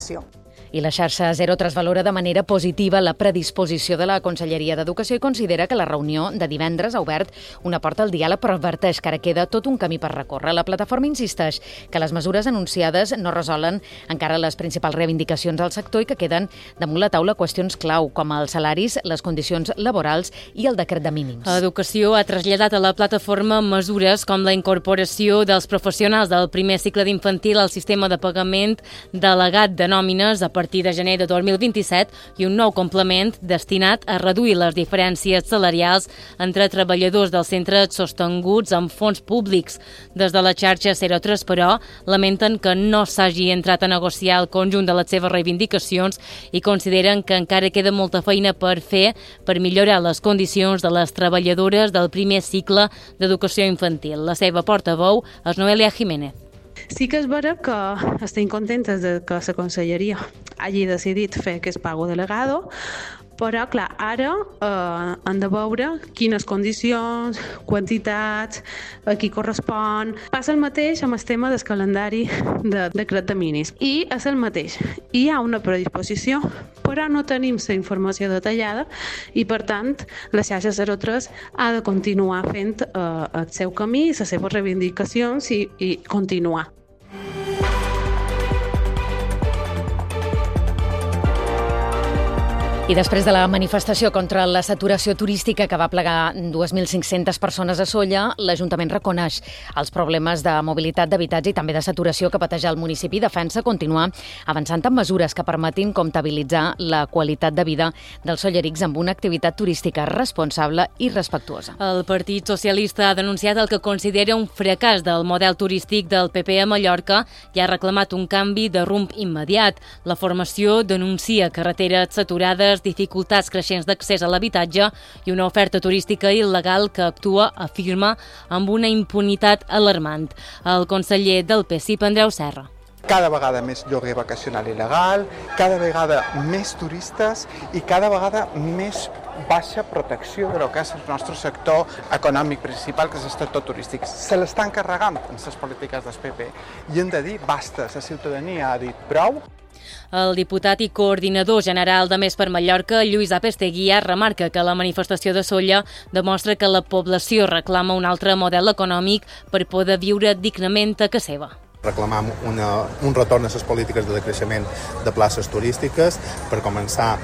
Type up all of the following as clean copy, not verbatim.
formació. I la xarxa Zero3 valora de manera positiva la predisposició de la Conselleria d'Educació i considera que la reunió de divendres ha obert una porta al diàleg, però adverteix que ara queda tot un camí per recórrer. La plataforma insisteix que les mesures anunciades no resolen encara les principals reivindicacions del sector i que queden damunt la taula qüestions clau, com els salaris, les condicions laborals i el decret de mínims. L'Educació ha traslladat a la plataforma mesures com la incorporació dels professionals del primer cicle d'infantil al sistema de pagament delegat de nòmines a partir de gener de 2027 i un nou complement destinat a reduir les diferències salarials entre treballadors dels centres sostinguts amb fons públics. Des de la xarxa Zero3, però, lamenten que no s'hagi entrat a negociar el conjunt de les seves reivindicacions i consideren que encara queda molta feina per fer per millorar les condicions de les treballadores del primer cicle d'educació infantil. La seva portaveu és Noelia Jiménez. Sí que és vera que estem contentes de que la Conselleria hagi decidit fer aquest pago delegado, però, clar, ara hem de veure quines condicions, quantitats, a qui correspon. Passa el mateix amb el tema del calendari de decret de mínims. I és el mateix. Hi ha una predisposició, però no tenim la informació detallada i, per tant, la xarxa 03 ha de continuar fent el seu camí, les seves reivindicacions i continuar. I després de la manifestació contra la saturació turística que va plegar 2.500 persones a Sóller, l'Ajuntament reconeix els problemes de mobilitat, d'habitatge i també de saturació que pateix el municipi i defensa continuar avançant en mesures que permetin comptabilitzar la qualitat de vida dels sollerics amb una activitat turística responsable i respectuosa. El Partit Socialista ha denunciat el que considera un fracàs del model turístic del PP a Mallorca i ha reclamat un canvi de rumb immediat. La formació denuncia carreteres saturades, dificultats creixents d'accés a l'habitatge i una oferta turística il·legal que actua, afirma, amb una impunitat alarmant. El conseller del PSIP, Andreu Serra. Cada vegada més lloguer vacacional il·legal, cada vegada més turistes i cada vegada més baixa protecció de lo que és el nostre sector econòmic principal, que és el sector turístic. Se l'estan carregant en les polítiques del PP i hem de dir basta, la ciutadania ha dit prou. El diputat i coordinador general de Més per Mallorca, Lluís Apesteguía, remarca que la manifestació de Sóller demostra que la població reclama un altre model econòmic per poder viure dignament a casa seva. Reclamam un retorn a les polítiques de decreixement de places turístiques, per començar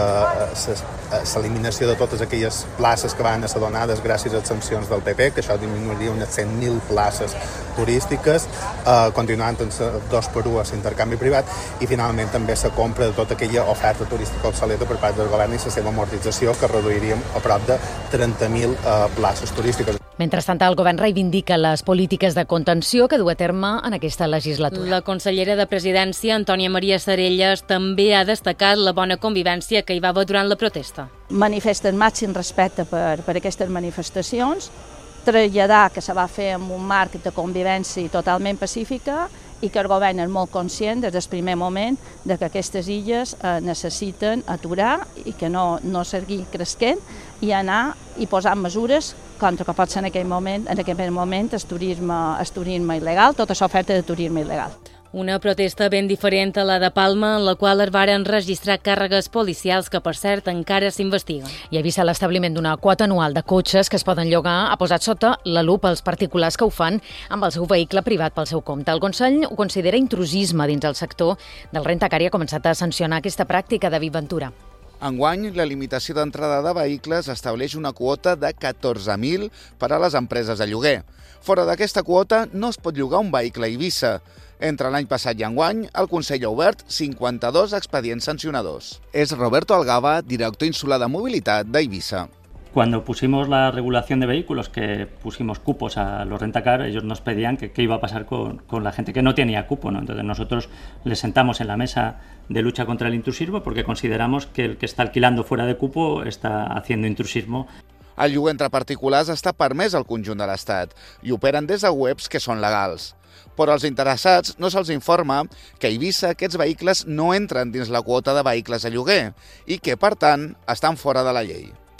l'eliminació de totes aquelles places que van ser donades gràcies a les sancions del PP, que això disminuiria unes 100.000 places turístiques, continuant amb 2x1 a l'intercanvi privat i finalment també la compra de tota aquella oferta turística obsoleta per part del govern i la seva amortització, que reduiríem a prop de 30.000 places turístiques. Mentrestant, el govern reivindica les polítiques de contenció que du a terme en aquesta legislatura. La consellera de Presidència, Antònia Maria Sarelles, també ha destacat la bona convivència que hi va haver durant la protesta. Manifesten màxim respecte per aquestes manifestacions, traslladar que se va fer amb un marc de convivència totalment pacífica i que el govern és molt conscient des del primer moment de que aquestes illes necessiten aturar i que no seguir creixent i anar i posar mesures contra que pot ser en aquell moment el turisme il·legal, tota l'oferta de turisme il·legal. Una protesta ben diferent a la de Palma, en la qual es varen registrar càrregues policials que, per cert, encara s'investiguen. I a Eivissa, l'establiment d'una quota anual de cotxes que es poden llogar ha posat sota la lupa els particulars que ho fan amb el seu vehicle privat pel seu compte. El Consell ho considera intrusisme dins el sector del rentacar i ha començat a sancionar aquesta pràctica. David Ventura. Enguany, la limitació d'entrada de vehicles estableix una quota de 14.000 per a les empreses de lloguer. Fora d'aquesta quota no es pot llogar un vehicle a Eivissa. Entre l'any passat i enguany, el Consell ha obert 52 expedients sancionadors. És Roberto Algaba, director insular de mobilitat d'Eivissa. Cuando pusimos la regulación de vehículos, que pusimos cupos a los rentacar, ellos nos pedían que qué iba a pasar con la gente que no tenía cupo, ¿no? Entonces nosotros les sentamos en la mesa de lucha contra el intrusismo porque consideramos que el que está alquilando fuera de cupo está haciendo intrusismo. El lloguer entre particulars està permès al conjunt de l'Estat i operen des de webs que són legals. Però als interessats no se'ls informa que a Eivissa aquests vehicles no entren dins la quota de vehicles a lloguer i que, per tant, estan fora de la llei.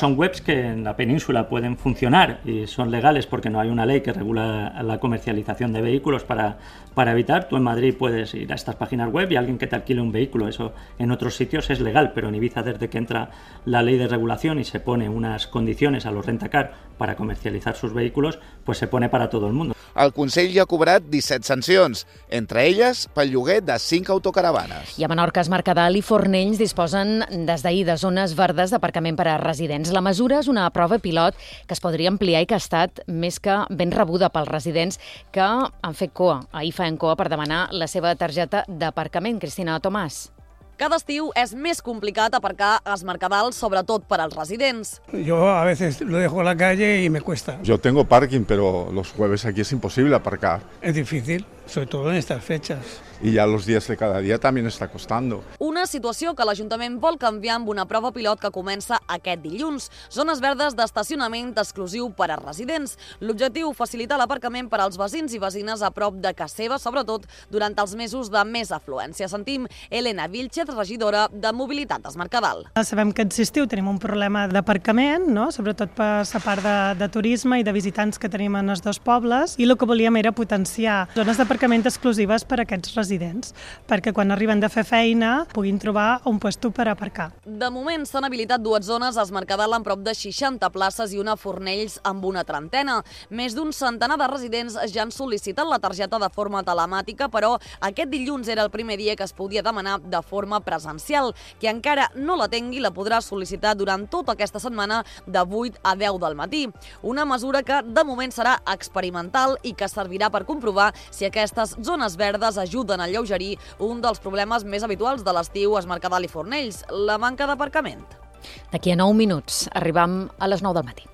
Son webs que en la península pueden funcionar y son legales porque no hay una ley que regula la comercialización de vehículos para evitar. Tú en Madrid puedes ir a estas páginas web y alguien que te alquile un vehículo, eso en otros sitios es legal, pero en Ibiza desde que entra la ley de regulación y se pone unas condiciones a los rentacar para comercialitzar sus vehículos, pues se pone para todo el mundo. El Consell ja ha cobrat 17 sancions, entre elles pel lloguer de 5 autocaravanes. I a Menorca, Es Mercadal i Fornells disposen des d'ahir de zones verdes d'aparcament per a residents. La mesura és una prova pilot que es podria ampliar i que ha estat més que ben rebuda pels residents que han fet cua. Ahir feien cua per demanar la seva targeta d'aparcament. Cristina Tomàs. Cada estiu és més complicat aparcar a Es Mercadal, sobretot per als residents. Yo a veces lo dejo en la calle y me cuesta. Yo tengo parking, pero los jueves aquí es imposible aparcar. Es difícil, sobre todo en estas fechas. Y ya los días de cada día también está costando. Una situació que l'Ajuntament vol canviar amb una prova pilot que comença aquest dilluns. Zones verdes d'estacionament exclusiu per a residents. L'objectiu, facilitar l'aparcament per als veïns i veïnes a prop de casa seva, sobretot durant els mesos de més afluència. Sentim Elena Vilchez, regidora de Mobilitat d'Es Mercadal. Sabem que aquest estiu tenim un problema d'aparcament, no? Sobretot per la part de turisme i de visitants que tenim en els dos pobles, i el que volíem era potenciar zones d'aparcament exclusives per a aquests residents, perquè quan arriben de fer feina puguin trobar un puesto per aparcar. De moment s'han habilitat 2 zones a Es Mercadal amb prop de 60 places i una a Fornells amb una 30. Més d'un centenar de residents ja han sol·licitat la targeta de forma telemàtica, però aquest dilluns era el primer dia que es podia demanar de forma presencial. Qui encara no la tingui la podrà sol·licitar durant tota aquesta setmana de 8 a 10 del matí. Una mesura que de moment serà experimental i que servirà per comprovar si aquestes zones verdes ajuden a alleugerir un dels problemes més habituals de l'estiu a Es Mercadal i Fornells, la manca d'aparcament. D'aquí a 9 minuts arribam a les 9 del matí.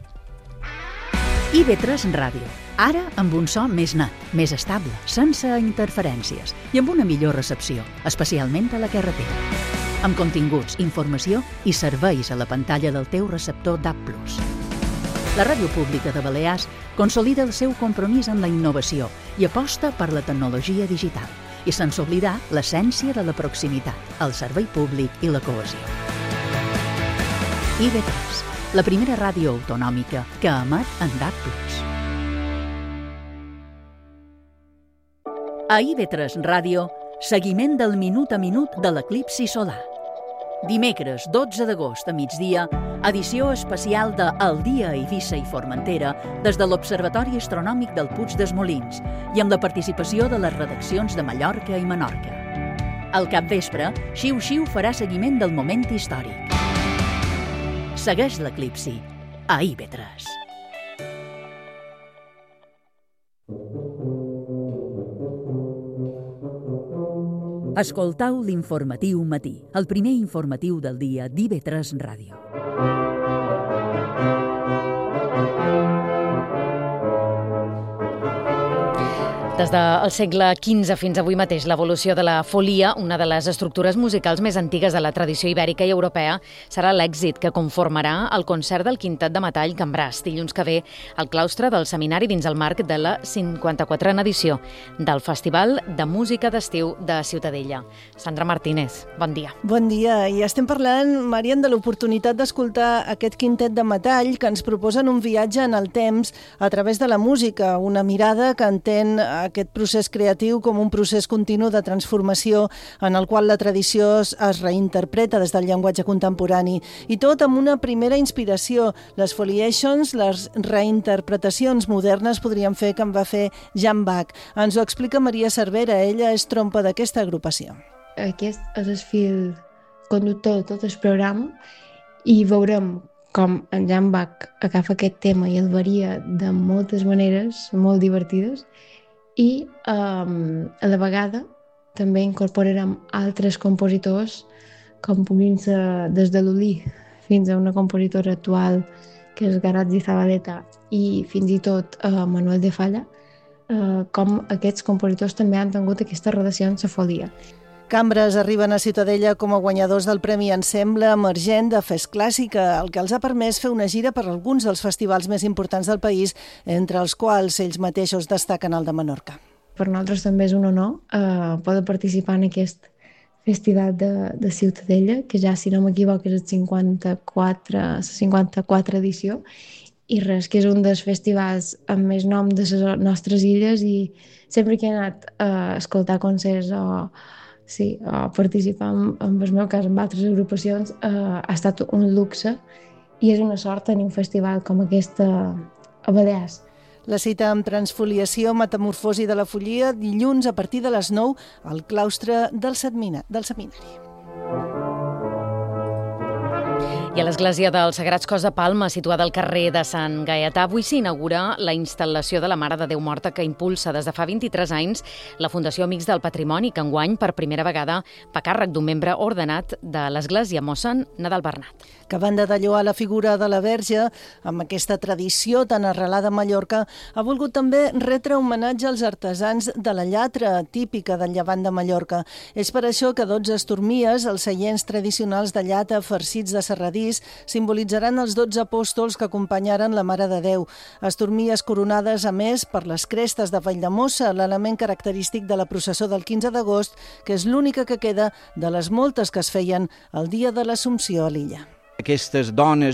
IB3 Ràdio. Ara amb un so més net, més estable, sense interferències i amb una millor recepció, especialment a la carretera. Amb continguts, informació i serveis a la pantalla del teu receptor DAB+. La Ràdio Pública de Balears consolida el seu compromís amb la innovació i aposta per la tecnologia digital, i sense oblidar l'essència de la proximitat, el servei públic i la cohesió. IB3, la primera ràdio autonòmica que emet en DAB+. A IB3 Ràdio, seguiment del minut a minut de l'eclipsi solar. Dimecres 12 d'agost a migdia, edició especial de El dia a Eivissa i Formentera des de l'Observatori Astronòmic del Puig dels Molins i amb la participació de les redaccions de Mallorca i Menorca. Al capvespre, Xiu Xiu farà seguiment del moment històric. Segueix l'eclipsi a IB3. Escoltau l'informatiu matí, el primer informatiu del dia d'IB3 Ràdio. Des del segle XV fins avui mateix, l'evolució de la folia, una de les estructures musicals més antigues de la tradició ibèrica i europea, serà l'èxit que conformarà el concert del Quintet de Metall Can Bras, dilluns que ve al claustre del seminari dins el marc de la 54a edició del Festival de Música d'Estiu de Ciutadella. Sandra Martínez, bon dia. Bon dia. I estem parlant, Marian, de l'oportunitat d'escoltar aquest Quintet de Metall que ens proposen un viatge en el temps a través de la música, una mirada que entén aquest procés creatiu com un procés continu de transformació en el qual la tradició es reinterpreta des del llenguatge contemporani, i tot amb una primera inspiració. Les foliations, les reinterpretacions modernes, podríem fer que en va fer Jan Bach. Ens ho explica Maria Cervera, ella és trompa d'aquesta agrupació. Aquest és el fil conductor de tot el programa i veurem com en Jan Bach agafa aquest tema i el varia de moltes maneres molt divertides, i a la vegada també incorporarem altres compositors, com puguin ser des de l'Uli fins a una compositora actual que és Garazzi Zabaleta i fins i tot Manuel de Falla, com aquests compositors també han tingut aquesta relació amb la folia. Cambres arriben a Ciutadella com a guanyadors del Premi Ensemble Emergent de Fest Clàssica, el que els ha permès fer una gira per alguns dels festivals més importants del país, entre els quals ells mateixos destaquen el de Menorca. Per nosaltres també és un honor poder participar en aquest festival de Ciutadella, que ja, si no m'equivoco, és la 54 edició, i res, que és un dels festivals amb més nom de les nostres illes, i sempre que he anat a escoltar concerts o participar, en el meu cas, en altres agrupacions, ha estat un luxe, i és una sort tenir un festival com aquest a Balears. La cita amb Transfoliació, Metamorfosi de la Follia, dilluns a partir de les 9 al claustre del seminari. I a l'església del Sagrats Cos de Palma, situada al carrer de Sant Gaietà, avui s'inaugura la instal·lació de la Mare de Déu Morta que impulsa des de fa 23 anys la Fundació Amics del Patrimoni, que enguany per primera vegada fa càrrec d'un membre ordenat de l'església, mossèn Nadal Bernat. Que a banda de lloar la figura de la Verge, amb aquesta tradició tan arrelada a Mallorca, ha volgut també retre homenatge als artesans de la llatra, típica del llevant de Mallorca. És per això que 12 estormies, els seients tradicionals de llata farcits de serradís, simbolitzaran els 12 apòstols que acompanyaren la Mare de Déu. Estormies coronades, a més, per les crestes de Valldemossa, l'element característic de la processó del 15 d'agost, que és l'única que queda de les moltes que es feien el dia de l'Assumpció a l'illa. Aquestes dones